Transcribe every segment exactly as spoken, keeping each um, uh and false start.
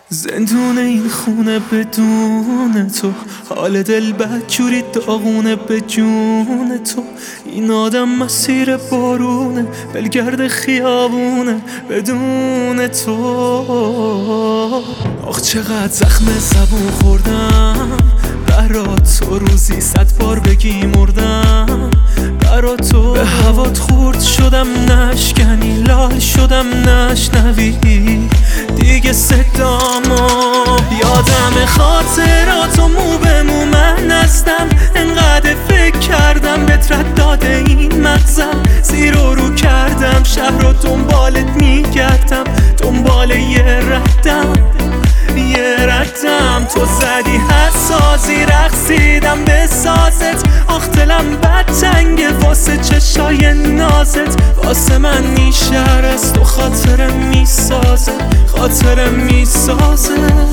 زندون این خونه بدون تو، حال دل بدجوری داغونه به جون تو. این آدم مسیر بارونه، بلگرد خیابونه بدون تو. آخ چقدر زخم زبون خوردم برات تو، روزی صد بار بگی مردم برات تو. به هوات خورد شدم نشکنی، لال شدم نشنوی دیگه صدامو. یادم خاطراتو مو به مو من هستم، انقدر فکر کردم بهت رد داده این مغزم. زیر و رو کردم شهر رو دنبالت میگردم، دنبال یه ردم یه ردم. تو زدی حساسی رقصیدم به سازت، آخ دلم بد تنگه واسه چشای نازت. واسه من این شهر است و خاطرم میسازه، خاطرم میسازه.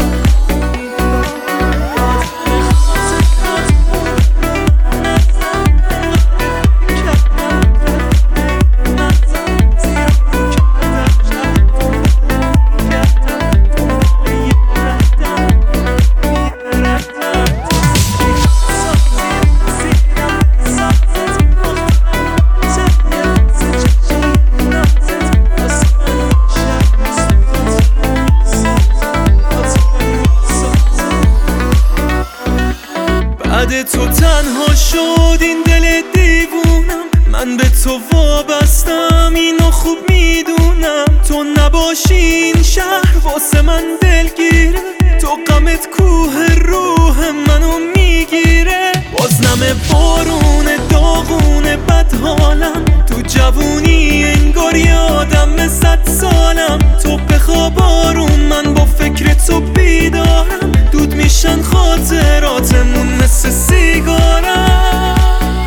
بعد تو تنها شد این دل دیوونم، من به تو وابستم اینو خوب میدونم. تو نباشی این شهر واسه من دلگیره، تو غمت کوه روح منو میگیره. بازنم بارون داغونه بد حالم، تو جوونی انگار یادم صد سالم. تو بخواب آروم من با فکر تو بیدارم، دود میشن خاطراتمون مثل سیگارم.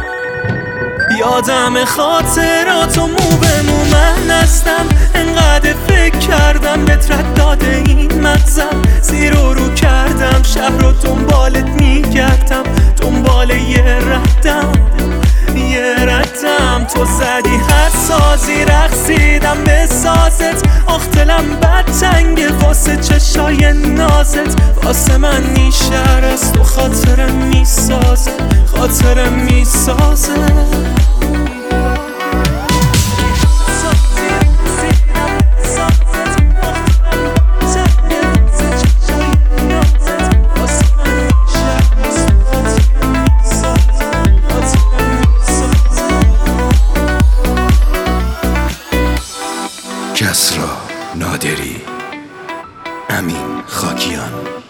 یادم خاطراتو مو به مو من هستم، انقدر فکر کردم بهت رد داده این مغزم. زیر و رو کردم شهر رو دنبالت میگردم، دنبال یه ردم یه ردم. تو زدی حساسی رقصیدم به سازت، آخ دلم بد تنگه واسه چشای نازت. واسه من این شهر است و خاطرم میسازه، خاطرم میسازه. کسری نادری، امین خاکیان.